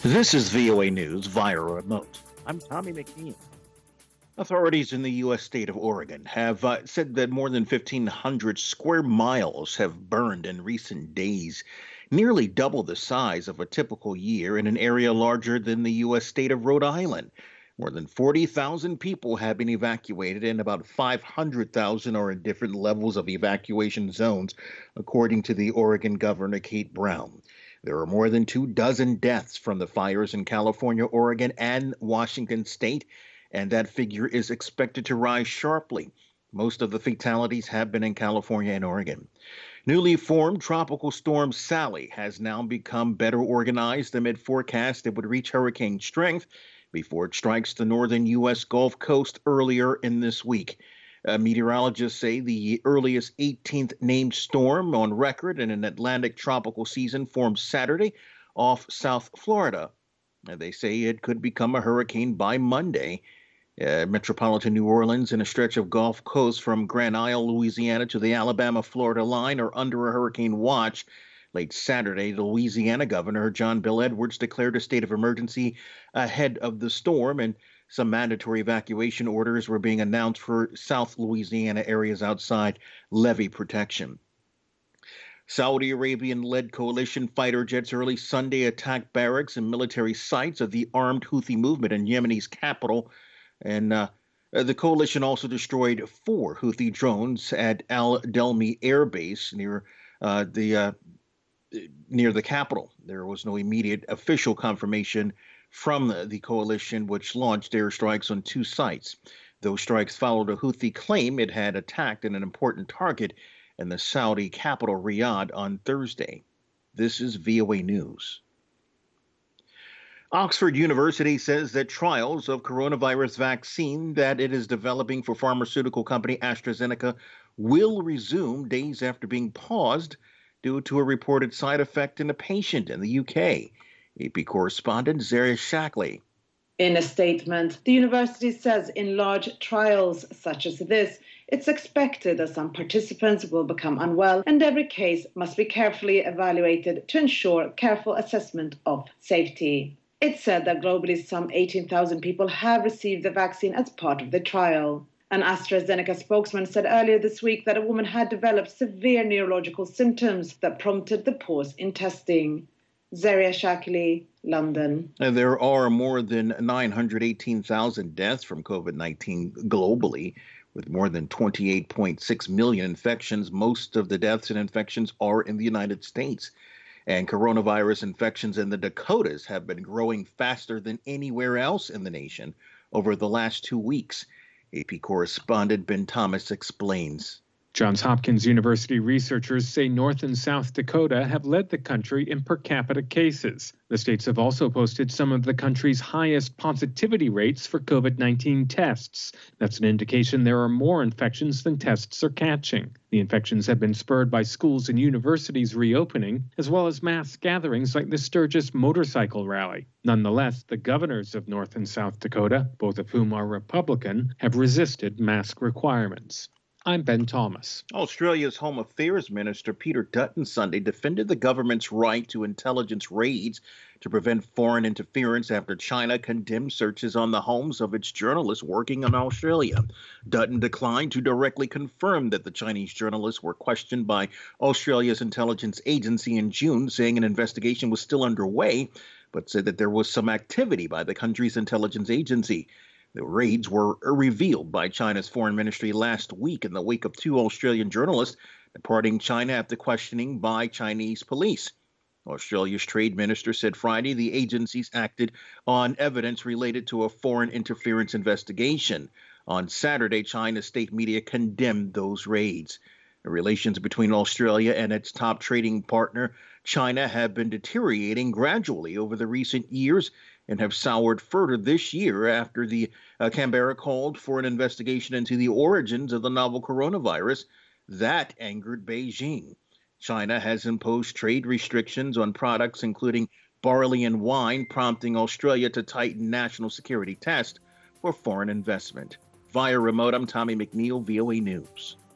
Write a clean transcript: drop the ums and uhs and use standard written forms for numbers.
This is VOA News via remote. I'm Tommy McNeil. Authorities in the U.S. state of Oregon have said that more than 1,500 square miles have burned in recent days, nearly double the size of a typical year in an area larger than the U.S. state of Rhode Island. More than 40,000 people have been evacuated, and about 500,000 are in different levels of evacuation zones, according to the Oregon Governor Kate Brown. There are more than 24 deaths from the fires in California, Oregon, and Washington state, and that figure is expected to rise sharply. Most of the fatalities have been in California and Oregon. Newly formed Tropical Storm Sally has now become better organized amid forecasts it would reach hurricane strength before it strikes the northern U.S. Gulf Coast earlier in this week. Meteorologists say the earliest 18th named storm on record in an Atlantic tropical season formed Saturday off South Florida. They say it could become a hurricane by Monday. Metropolitan New Orleans and a stretch of Gulf Coast from Grand Isle, Louisiana to the Alabama-Florida line are under a hurricane watch. Late Saturday, the Louisiana governor, John Bel Edwards, declared a state of emergency ahead of the storm, and some mandatory evacuation orders were being announced for South Louisiana areas outside levee protection. Saudi Arabian-led coalition fighter jets early Sunday attacked barracks and military sites of the armed Houthi movement in Yemeni's capital. And the coalition also destroyed 4 Houthi drones at Al Delmi Air Base near the capital. There was no immediate official confirmation from the coalition, which launched airstrikes on 2 sites. Those strikes followed a Houthi claim it had attacked an important target in the Saudi capital, Riyadh, on Thursday. This is VOA News. Oxford University says that trials of coronavirus vaccine that it is developing for pharmaceutical company AstraZeneca will resume days after being paused due to a reported side effect in a patient in the UK. AP correspondent Zaria Shackley. In a statement, the university says in large trials such as this, it's expected that some participants will become unwell, and every case must be carefully evaluated to ensure careful assessment of safety. It said that globally some 18,000 people have received the vaccine as part of the trial. An AstraZeneca spokesman said earlier this week that a woman had developed severe neurological symptoms that prompted the pause in testing. Zaria Shackley, London. There are more than 918,000 deaths from COVID-19 globally, with more than 28.6 million infections. Most of the deaths and infections are in the United States. And coronavirus infections in the Dakotas have been growing faster than anywhere else in the nation over the last 2 weeks. AP correspondent Ben Thomas explains. Johns Hopkins University researchers say North and South Dakota have led the country in per capita cases. The states have also posted some of the country's highest positivity rates for COVID-19 tests. That's an indication there are more infections than tests are catching. The infections have been spurred by schools and universities reopening, as well as mass gatherings like the Sturgis motorcycle rally. Nonetheless, the governors of North and South Dakota, both of whom are Republican, have resisted mask requirements. I'm Ben Thomas. Australia's Home Affairs Minister Peter Dutton Sunday defended the government's right to intelligence raids to prevent foreign interference after China condemned searches on the homes of its journalists working in Australia. Dutton declined to directly confirm that the Chinese journalists were questioned by Australia's intelligence agency in June, saying an investigation was still underway, but said that there was some activity by the country's intelligence agency. The raids were revealed by China's foreign ministry last week in the wake of 2 Australian journalists departing China after questioning by Chinese police. Australia's trade minister said Friday the agencies acted on evidence related to a foreign interference investigation. On Saturday, China's state media condemned those raids. The relations between Australia and its top trading partner, China, have been deteriorating gradually over the recent years and have soured further this year after the Canberra called for an investigation into the origins of the novel coronavirus. That angered Beijing. China has imposed trade restrictions on products including barley and wine, prompting Australia to tighten national security tests for foreign investment. Via remote, I'm Tommy McNeil, VOA News.